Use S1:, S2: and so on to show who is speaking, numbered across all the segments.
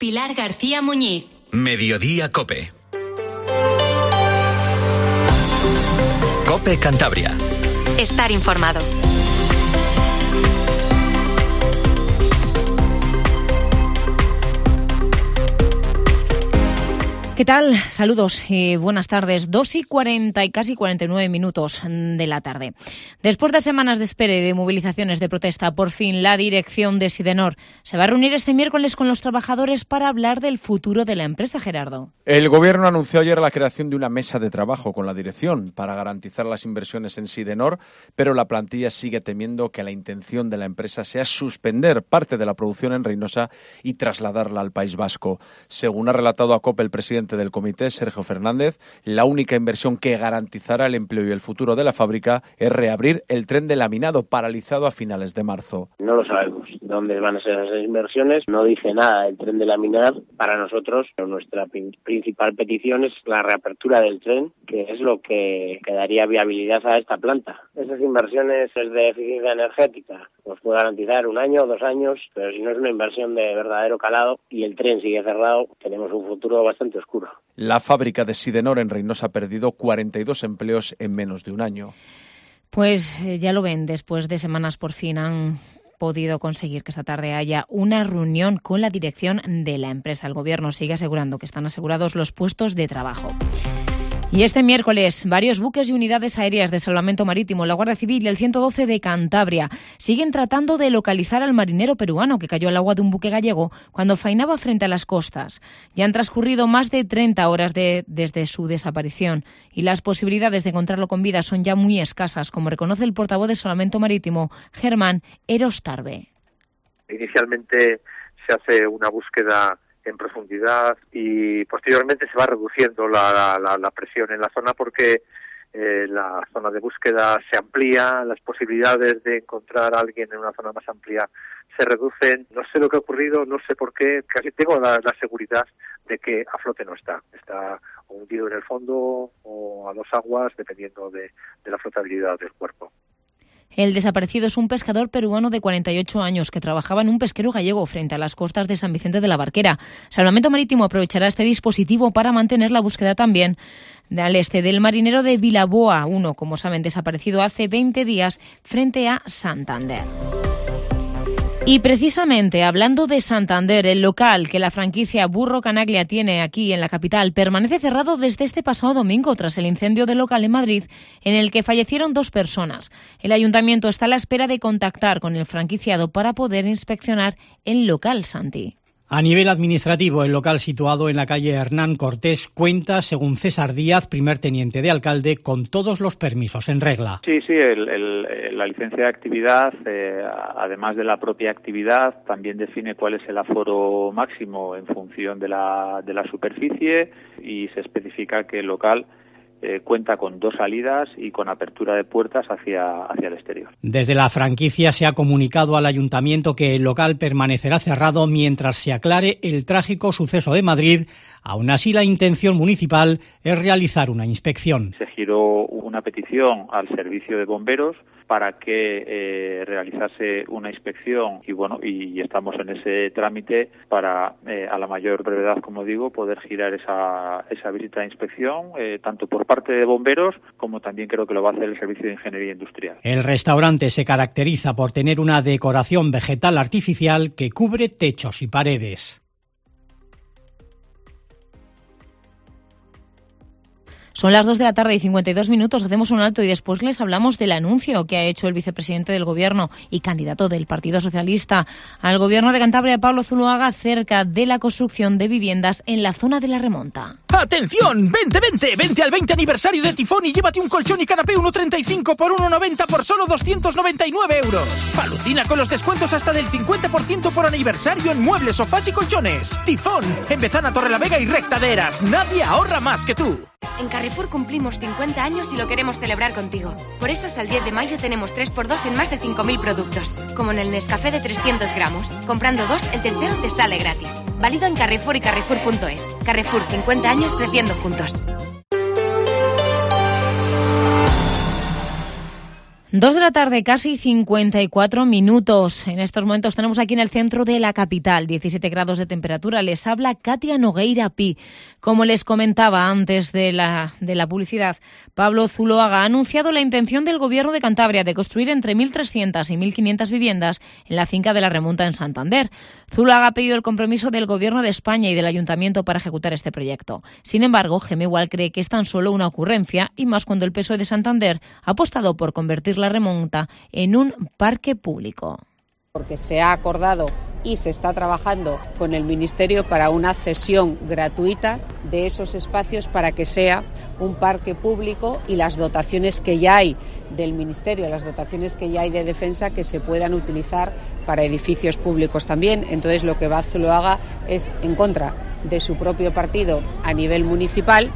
S1: Pilar García Muñiz.
S2: Mediodía COPE. COPE Cantabria.
S1: Estar informado.
S3: ¿Qué tal? Saludos y buenas tardes. 2:40 y casi 49 minutos de la tarde. Después de semanas de espera y de movilizaciones de protesta, por fin la dirección de Sidenor se va a reunir este miércoles con los trabajadores para hablar del futuro de la empresa, Gerardo.
S4: El Gobierno anunció ayer la creación de una mesa de trabajo con la dirección para garantizar las inversiones en Sidenor, pero la plantilla sigue temiendo que la intención de la empresa sea suspender parte de la producción en Reynosa y trasladarla al País Vasco. Según ha relatado a COPE el presidente del comité, Sergio Fernández, la única inversión que garantizará el empleo y el futuro de la fábrica es reabrir el tren de laminado paralizado a finales de marzo.
S5: No lo sabemos dónde van a ser esas inversiones, no dice nada el tren de laminar. Para nosotros, nuestra principal petición es la reapertura del tren, que es lo que daría viabilidad a esta planta. Esas inversiones de eficiencia energética nos puede garantizar 1 año o 2 años, pero si no es una inversión de verdadero calado y el tren sigue cerrado, tenemos un futuro bastante oscuro.
S4: La fábrica de Sidenor en Reynosa ha perdido 42 empleos en menos de 1 año.
S3: Pues ya lo ven, después de semanas por fin han podido conseguir que esta tarde haya una reunión con la dirección de la empresa. El Gobierno sigue asegurando que están asegurados los puestos de trabajo. Y este miércoles, varios buques y unidades aéreas de salvamento marítimo, la Guardia Civil y el 112 de Cantabria siguen tratando de localizar al marinero peruano que cayó al agua de un buque gallego cuando faenaba frente a las costas. Ya han transcurrido más de 30 horas desde su desaparición y las posibilidades de encontrarlo con vida son ya muy escasas, como reconoce el portavoz de salvamento marítimo, Germán Erostarbe.
S6: Inicialmente se hace una búsqueda en profundidad y posteriormente se va reduciendo la presión en la zona porque la zona de búsqueda se amplía, las posibilidades de encontrar a alguien en una zona más amplia se reducen. No sé lo que ha ocurrido, no sé por qué, casi tengo la seguridad de que a flote no está hundido en el fondo o a 2 aguas, dependiendo de la flotabilidad del cuerpo.
S3: El desaparecido es un pescador peruano de 48 años que trabajaba en un pesquero gallego frente a las costas de San Vicente de la Barquera. Salvamento Marítimo aprovechará este dispositivo para mantener la búsqueda también al este del marinero de Vilaboa 1, como saben, desaparecido hace 20 días frente a Santander. Y precisamente, hablando de Santander, el local que la franquicia Burro Canaglia tiene aquí en la capital permanece cerrado desde este pasado domingo tras el incendio del local en Madrid en el que fallecieron 2 personas. El ayuntamiento está a la espera de contactar con el franquiciado para poder inspeccionar el local, Santi.
S7: A nivel administrativo, el local situado en la calle Hernán Cortés cuenta, según César Díaz, primer teniente de alcalde, con todos los permisos en regla.
S8: Sí, la licencia de actividad, además de la propia actividad, también define cuál es el aforo máximo en función de la superficie y se especifica que el local cuenta con 2 salidas y con apertura de puertas hacia el exterior.
S7: Desde la franquicia se ha comunicado al ayuntamiento que el local permanecerá cerrado mientras se aclare el trágico suceso de Madrid. Aún así, la intención municipal es realizar una inspección.
S8: Se giró una petición al servicio de bomberos para que realizase una inspección y estamos en ese trámite para a la mayor brevedad, como digo, poder girar esa visita de inspección tanto por parte de bomberos como también creo que lo va a hacer el servicio de ingeniería industrial.
S7: El restaurante se caracteriza por tener una decoración vegetal artificial que cubre techos y paredes.
S3: Son las 2 de la tarde y 52 minutos. Hacemos un alto y después les hablamos del anuncio que ha hecho el vicepresidente del Gobierno y candidato del Partido Socialista al Gobierno de Cantabria, Pablo Zuloaga, acerca de la construcción de viviendas en la zona de la Remonta.
S9: ¡Atención! ¡Vente al 20 aniversario de Tifón y llévate un colchón y canapé 1,35 por 1,90 por solo 299 euros! ¡Alucina con los descuentos hasta del 50% por aniversario en muebles, sofás y colchones! ¡Tifón! En Bezana, Torrelavega y Recta de Eras. ¡Nadie ahorra más que tú!
S10: En Carrefour cumplimos 50 años y lo queremos celebrar contigo. Por eso hasta el 10 de mayo tenemos 3x2 en más de 5.000 productos. Como en el Nescafé de 300 gramos. Comprando 2, el tercero te sale gratis. Válido en Carrefour y Carrefour.es. Carrefour, 50 años creciendo juntos.
S3: 2 de la tarde, casi 54 minutos. En estos momentos tenemos aquí en el centro de la capital 17 grados de temperatura. Les habla Katia Nogueira Pi. Como les comentaba antes de la publicidad, Pablo Zuloaga ha anunciado la intención del Gobierno de Cantabria de construir entre 1.300 y 1.500 viviendas en la finca de la Remonta en Santander. Zuloaga ha pedido el compromiso del Gobierno de España y del Ayuntamiento para ejecutar este proyecto. Sin embargo, Geme igual cree que es tan solo una ocurrencia, y más cuando el PSOE de Santander ha apostado por convertir la Remonta en un parque público.
S11: Porque se ha acordado y se está trabajando con el Ministerio para una cesión gratuita de esos espacios para que sea un parque público, y las dotaciones que ya hay del Ministerio, las dotaciones que ya hay de defensa, que se puedan utilizar para edificios públicos también. Entonces lo que Zuloaga es en contra de su propio partido a nivel municipal.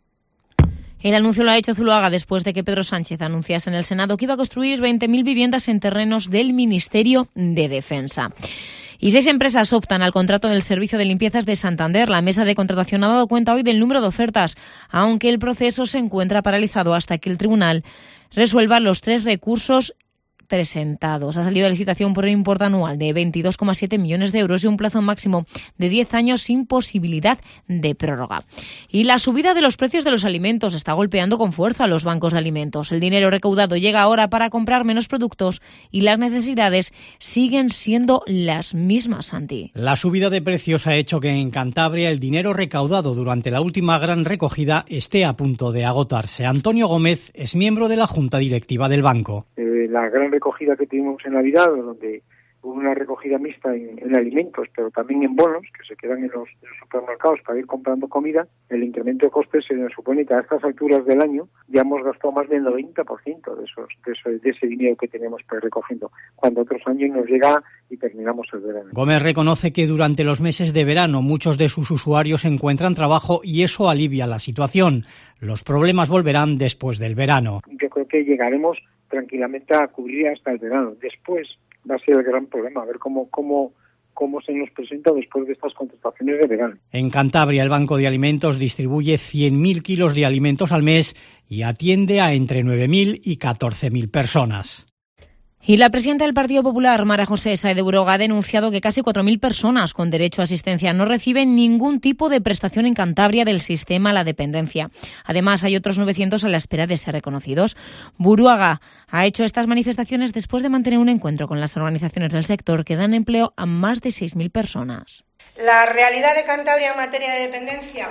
S3: El anuncio lo ha hecho Zuloaga después de que Pedro Sánchez anunciase en el Senado que iba a construir 20.000 viviendas en terrenos del Ministerio de Defensa. Y 6 empresas optan al contrato del Servicio de Limpiezas de Santander. La mesa de contratación ha dado cuenta hoy del número de ofertas, aunque el proceso se encuentra paralizado hasta que el tribunal resuelva los 3 recursos presentados. Ha salido a licitación por un importe anual de 22,7 millones de euros y un plazo máximo de 10 años sin posibilidad de prórroga. Y la subida de los precios de los alimentos está golpeando con fuerza a los bancos de alimentos. El dinero recaudado llega ahora para comprar menos productos y las necesidades siguen siendo las mismas, Santi.
S7: La subida de precios ha hecho que en Cantabria el dinero recaudado durante la última gran recogida esté a punto de agotarse. Antonio Gómez es miembro de la Junta Directiva del banco.
S12: La gran recogida que tuvimos en Navidad, donde hubo una recogida mixta en alimentos, pero también en bonos que se quedan en los supermercados para ir comprando comida, el incremento de costes se nos supone que a estas alturas del año ya hemos gastado más del 90% de ese dinero que tenemos para ir recogiendo, cuando otros años nos llega y terminamos el verano.
S7: Gómez reconoce que durante los meses de verano muchos de sus usuarios encuentran trabajo y eso alivia la situación. Los problemas volverán después del verano.
S12: Yo creo que llegaremos tranquilamente a cubrir hasta el verano. Después va a ser el gran problema, a ver cómo se nos presenta después de estas contrataciones de verano.
S7: En Cantabria, el Banco de Alimentos distribuye 100.000 kilos de alimentos al mes y atiende a entre 9.000 y 14.000 personas.
S3: Y la presidenta del Partido Popular, María José Sáez de Buroga, ha denunciado que casi 4.000 personas con derecho a asistencia no reciben ningún tipo de prestación en Cantabria del sistema a la dependencia. Además, hay otros 900 a la espera de ser reconocidos. Buruaga ha hecho estas manifestaciones después de mantener un encuentro con las organizaciones del sector que dan empleo a más de 6.000 personas.
S13: La realidad de Cantabria en materia de dependencia,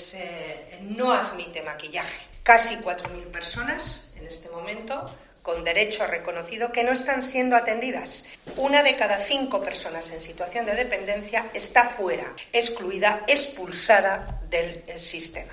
S13: no admite maquillaje. Casi 4.000 personas en este momento con derecho reconocido que no están siendo atendidas. 1 de cada 5 personas en situación de dependencia está fuera, excluida, expulsada del sistema.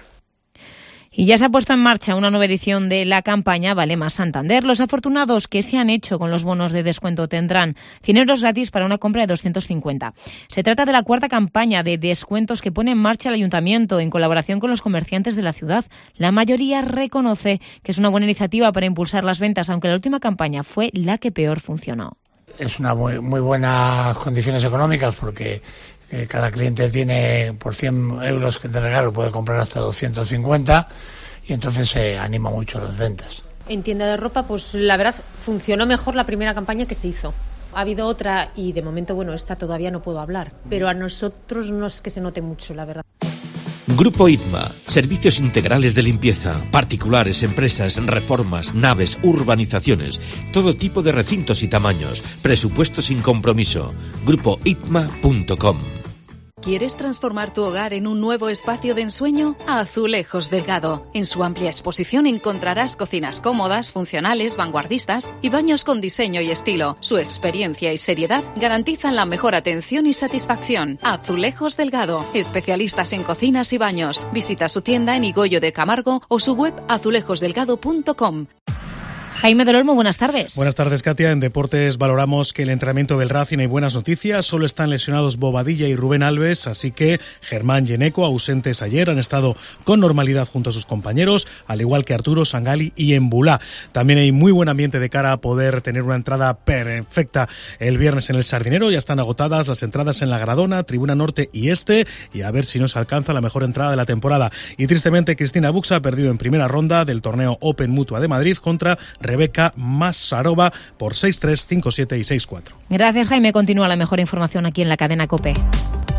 S3: Y ya se ha puesto en marcha una nueva edición de la campaña Vale Más Santander. Los afortunados que se han hecho con los bonos de descuento tendrán 100 euros gratis para una compra de 250. Se trata de la 4ª campaña de descuentos que pone en marcha el Ayuntamiento en colaboración con los comerciantes de la ciudad. La mayoría reconoce que es una buena iniciativa para impulsar las ventas, aunque la última campaña fue la que peor funcionó.
S14: Es una muy buenas condiciones económicas porque cada cliente tiene por 100 euros que te regalo puede comprar hasta 250 y entonces se anima mucho las ventas.
S15: En tienda de ropa, pues la verdad funcionó mejor la primera campaña que se hizo. Ha habido otra y de momento, esta todavía no puedo hablar, pero a nosotros no es que se note mucho, la verdad.
S16: Grupo ITMA, servicios integrales de limpieza, particulares, empresas, reformas, naves, urbanizaciones, todo tipo de recintos y tamaños, presupuesto sin compromiso. GrupoITMA.com.
S17: ¿Quieres transformar tu hogar en un nuevo espacio de ensueño? Azulejos Delgado. En su amplia exposición encontrarás cocinas cómodas, funcionales, vanguardistas y baños con diseño y estilo. Su experiencia y seriedad garantizan la mejor atención y satisfacción. Azulejos Delgado. Especialistas en cocinas y baños. Visita su tienda en Higoyo de Camargo o su web azulejosdelgado.com.
S3: Jaime del Olmo, buenas tardes.
S18: Buenas tardes, Katia. En deportes valoramos que el entrenamiento del Racing hay buenas noticias. Solo están lesionados Bobadilla y Rubén Alves, así que Germán y Eneco, ausentes ayer, han estado con normalidad junto a sus compañeros, al igual que Arturo, Sangali y Embulá. También hay muy buen ambiente de cara a poder tener una entrada perfecta el viernes en el Sardinero. Ya están agotadas las entradas en la Gradona, Tribuna Norte y Este, y a ver si nos alcanza la mejor entrada de la temporada. Y tristemente, Cristina Buxa ha perdido en primera ronda del torneo Open Mutua de Madrid contra Rebeca Masarova por 6357 y 64.
S3: Gracias, Jaime. Continúa la mejor información aquí en la cadena COPE.